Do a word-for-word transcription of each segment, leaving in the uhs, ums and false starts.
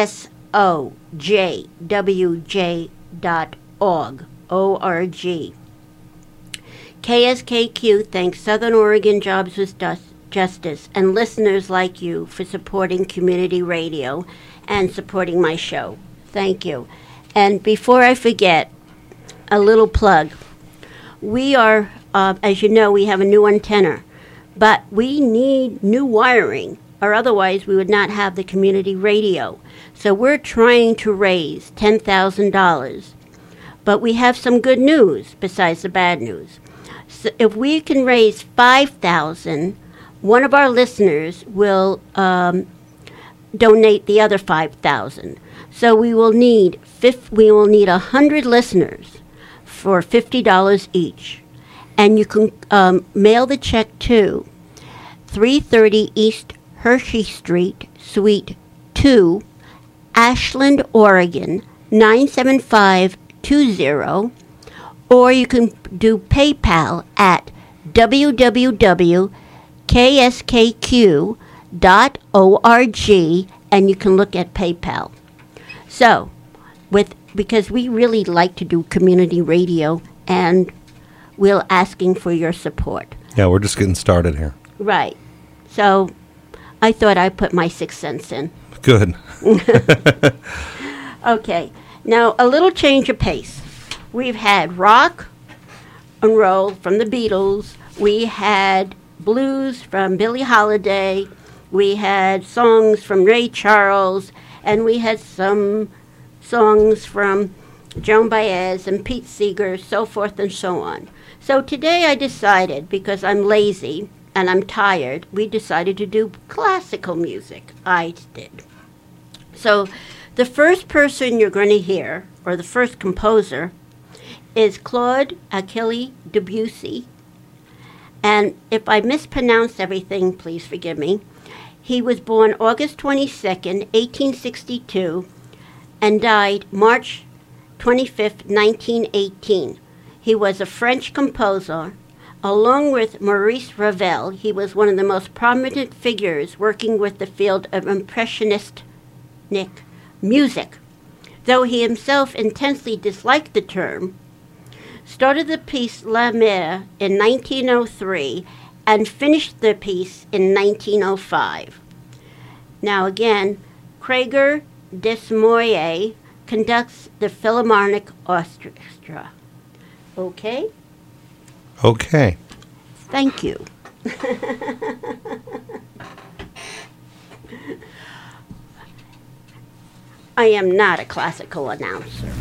S O J W J dot org, O R G. K S K Q thanks Southern Oregon Jobs with Justice and listeners like you for supporting community radio and supporting my show. Thank you. And before I forget, a little plug. We are, uh, as you know, we have a new antenna, but we need new wiring, or otherwise we would not have the community radio. So we're trying to raise ten thousand dollars. But we have some good news besides the bad news. So if we can raise five thousand dollars, one of our listeners will um, donate the other five thousand dollars. So we will need fif- we will need one hundred listeners for fifty dollars each. And you can um, mail the check to three thirty East Hershey Street, Suite two, Ashland, Oregon, nine seven five two zero. Or you can do PayPal at w w w dot k s k q dot org, and you can look at PayPal. So, with because we really like to do community radio, and we're asking for your support. Yeah, we're just getting started here. Right. So, I thought I'd put my six cents in. Good. Okay. Now, a little change of pace. We've had rock and roll from the Beatles. We had blues from Billie Holiday. We had songs from Ray Charles. And we had some songs from Joan Baez and Pete Seeger, so forth and so on. So today I decided, because I'm lazy and I'm tired, we decided to do classical music. I did. So the first person you're going to hear, or the first composer, is Claude Achille Debussy. And if I mispronounce everything, please forgive me. He was born August twenty-second, eighteen sixty-two, and died March twenty-fifth, nineteen eighteen. He was a French composer. Along with Maurice Ravel, he was one of the most prominent figures working with the field of Impressionistic music. Though he himself intensely disliked the term, started the piece La Mer in nineteen oh three and finished the piece in nineteen oh five. Now again, Gregor Desmoyer conducts the Philharmonic Orchestra. Okay? Okay. Thank you. I am not a classical announcer.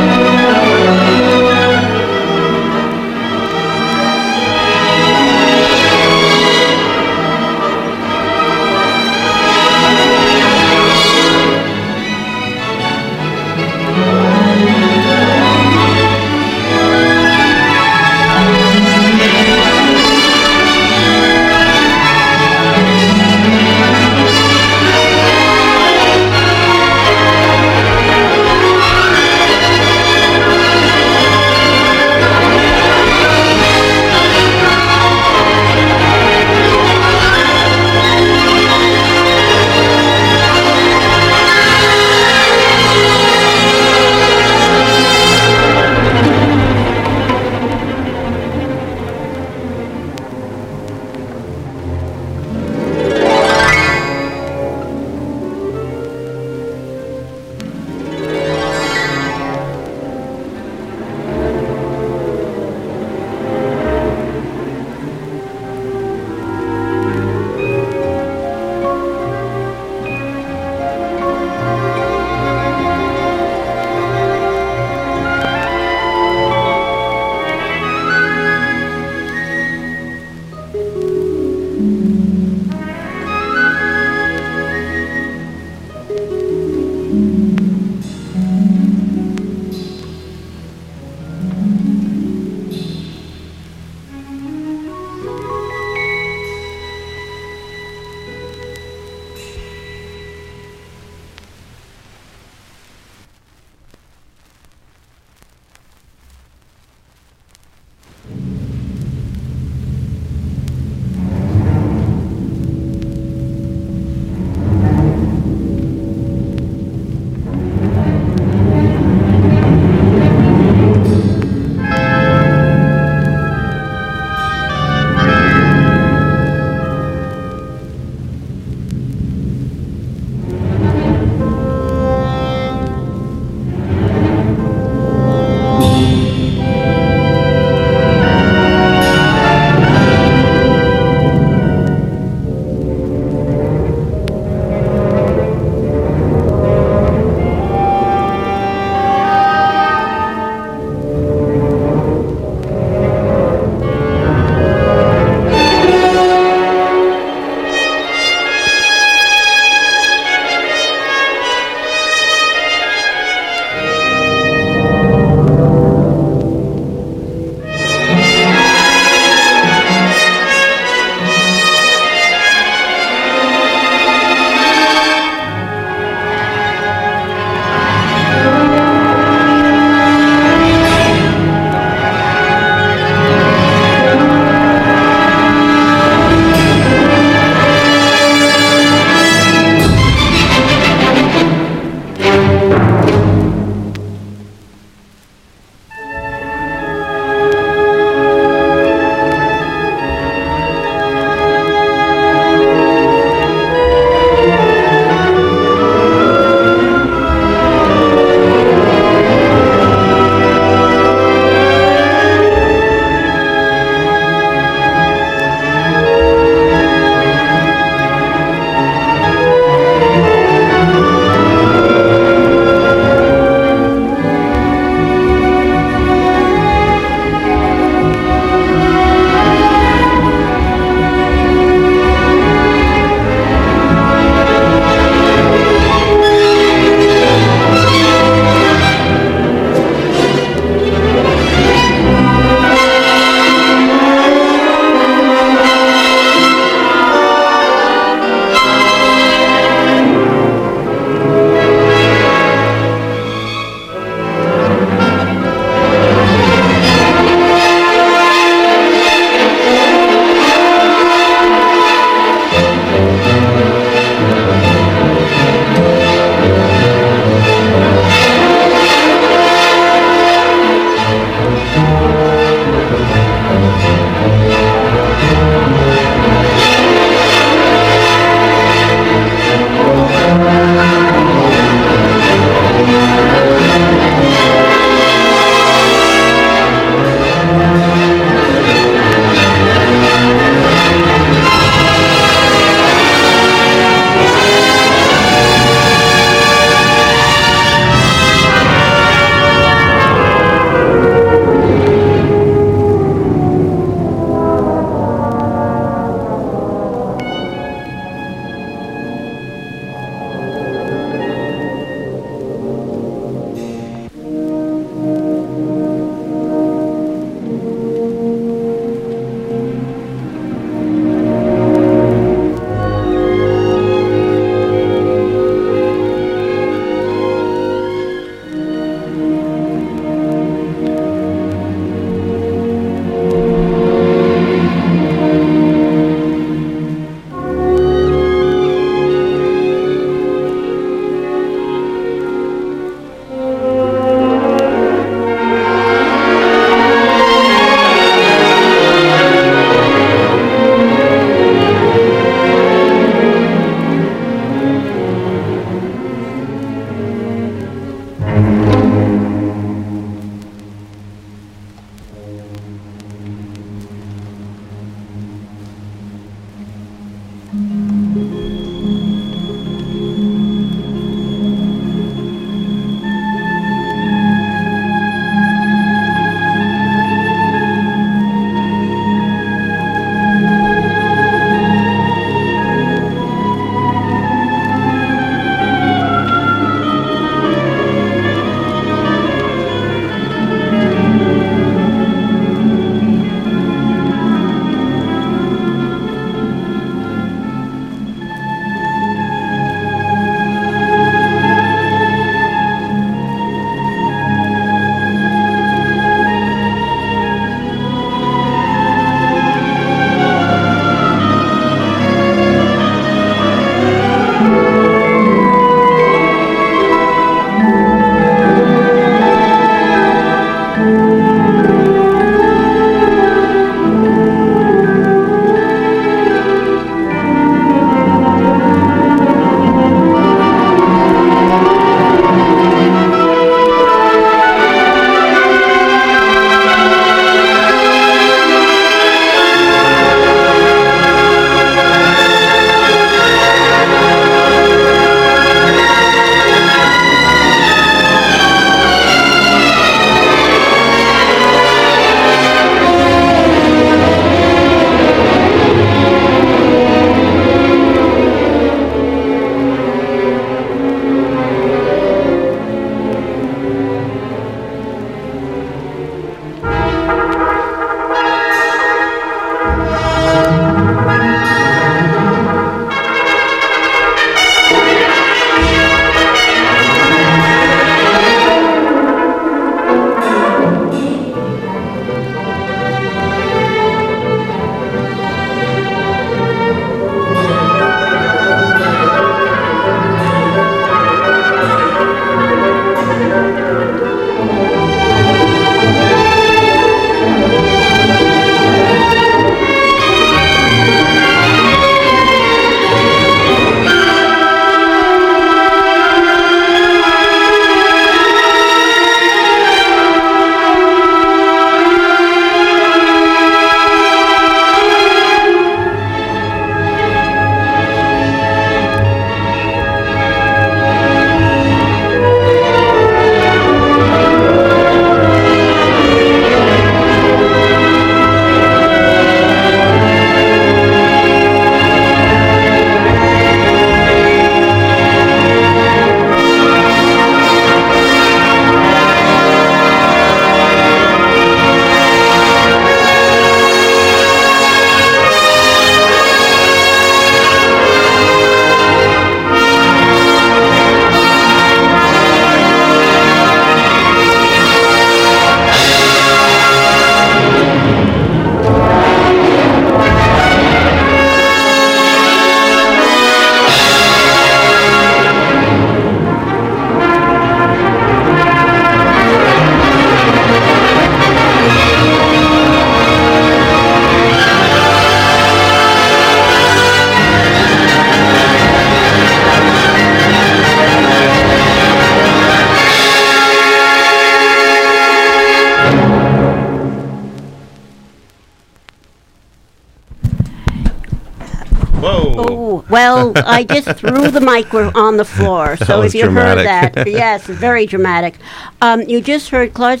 Whoa. Oh, well, I just threw the mic on the floor. So That was if you dramatic. heard that, yes, very dramatic. Um, you just heard Claude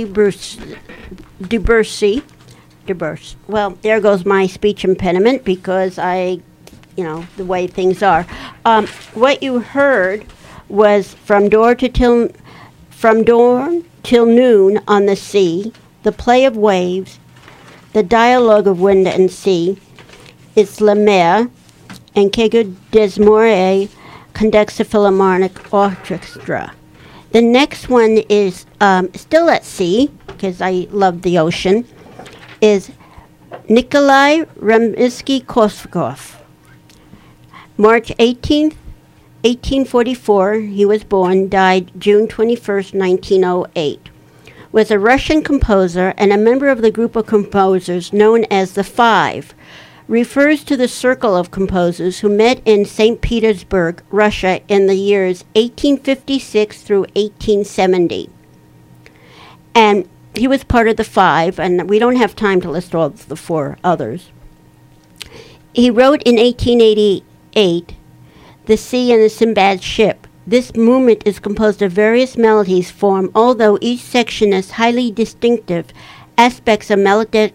Debussy. Debussy. Well, there goes my speech impediment because I, you know, the way things are. Um, what you heard was from door to till, from dawn till noon on the sea, the play of waves, the dialogue of wind and sea. It's La Mer, and Kego Desmoret conducts a philharmonic orchestra. The next one is um, still at sea, because I love the ocean, is Nikolai Rimsky-Korsakov. March eighteenth, eighteen forty-four, he was born, died June twenty-first, nineteen oh eight. Was a Russian composer and a member of the group of composers known as the Five. Refers to the circle of composers who met in Saint Petersburg, Russia in the years eighteen fifty-six through eighteen seventy. And he was part of the Five, and we don't have time to list all of the four others. He wrote in eighteen eighty-eight, The Sea and the Sinbad Ship. This movement is composed of various melodies formed, although each section has highly distinctive aspects of melodic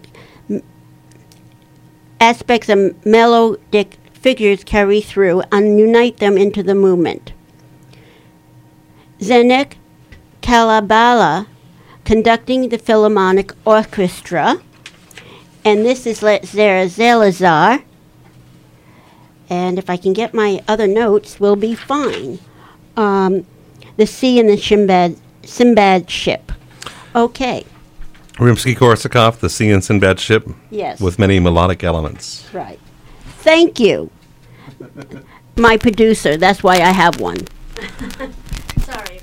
aspects of melodic figures carry through and unite them into the movement. Zdeněk Kalabala conducting the Philharmonic Orchestra, and this is Zara Zalazar, and if I can get my other notes, we'll be fine. Um, the Sea and the Sinbad, Sinbad Ship. Okay. Rimsky-Korsakov, The Sea and Sinbad Ship, Yes. with many melodic elements. Right. Thank you. My producer, that's why I have one. Sorry.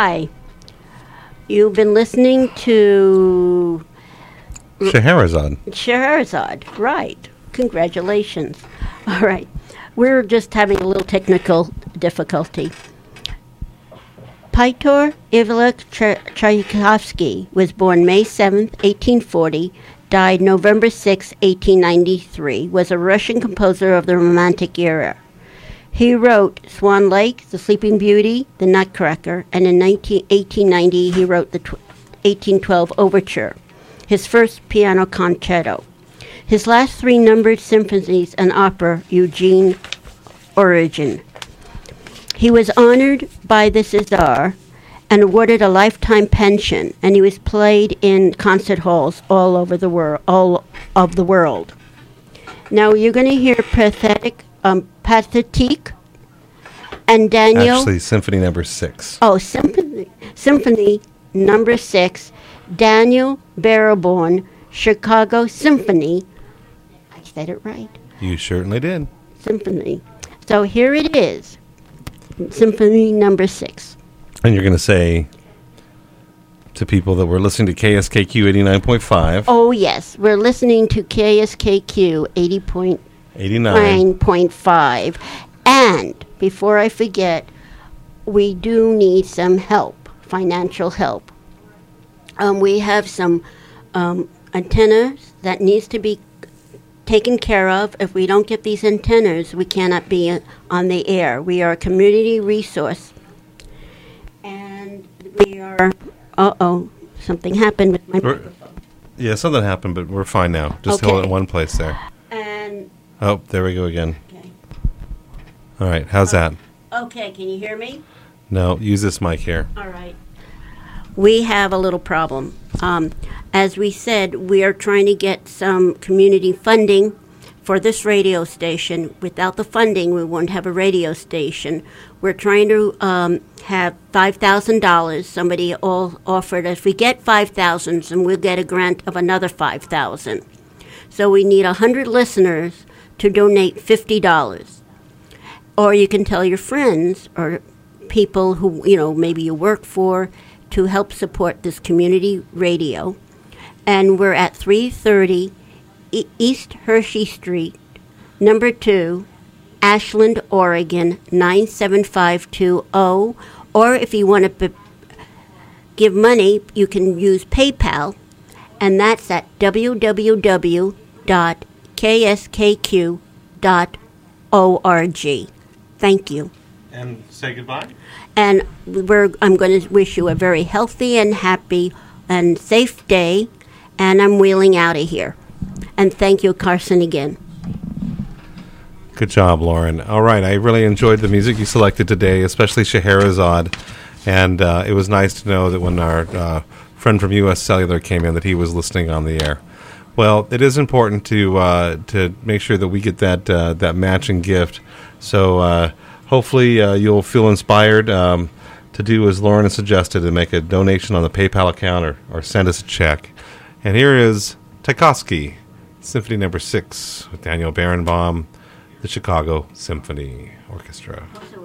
Hi. You've been listening to Scheherazade. Scheherazade, right. Congratulations. All right. We're just having a little technical difficulty. Pyotr Ilyich Tchaikovsky was born May seventh, eighteen forty, died November sixth, eighteen ninety-three, was a Russian composer of the Romantic era. He wrote Swan Lake, The Sleeping Beauty, The Nutcracker, and in eighteen ninety he wrote the tw- eighteen twelve Overture, his first piano concerto. His last three numbered symphonies and opera, Eugene Origin. He was honored by the César and awarded a lifetime pension, and he was played in concert halls all over the world, all of the world. Now you're going to hear pathetic, um, Pathétique, and Daniel. Actually, Symphony Number Six. Oh, Symphony, Symphony Number Six, Daniel Barenboim, Chicago Symphony. I said it right. You certainly did. Symphony. So here it is, Symphony Number Six. And you're going to say to people that we're listening to K S K Q eighty-nine point five. Oh, yes. We're listening to K S K Q eighty point nine point five. And before I forget, we do need some help, financial help. Um, we have some um, antennas that needs to be taken care of. If we don't get these antennas, we cannot be uh, on the air. We are a community resource. And we are, uh-oh, something happened with my We're, microphone. yeah, something happened, but we're fine now. Just Okay. hold it in one place there. And, Oh, there we go again. okay. All right, how's that? Okay, can you hear me? No, use this mic here. All right. We have a little problem. Um, as we said, we are trying to get some community funding for this radio station. Without the funding, we won't have a radio station. We're trying to um, have five thousand dollars. Somebody all offered us. If we get five thousand dollars, then we'll get a grant of another five thousand dollars. So we need one hundred listeners to donate fifty dollars. Or you can tell your friends or people who, you know, maybe you work for, to help support this community radio. And we're at three thirty e- East Hershey Street, number two, Ashland, Oregon, nine seven five two zero. Or if you want to b- give money, you can use PayPal, and that's at w w w dot k s k q dot org. Thank you. And say goodbye? And we're, I'm going to wish you a very healthy and happy and safe day. And I'm wheeling out of here. And thank you, Carson, again. Good job, Lauren. All right, I really enjoyed the music you selected today, especially Scheherazade. And uh, it was nice to know that when our uh, friend from U S Cellular came in that he was listening on the air. Well, it is important to uh, to make sure that we get that uh, that matching gift. So uh, hopefully uh, you'll feel inspired um, to do as Lauren has suggested and make a donation on the PayPal account or, or send us a check. And here is Tchaikovsky, Symphony Number Six with Daniel Barenboim, the Chicago Symphony Orchestra.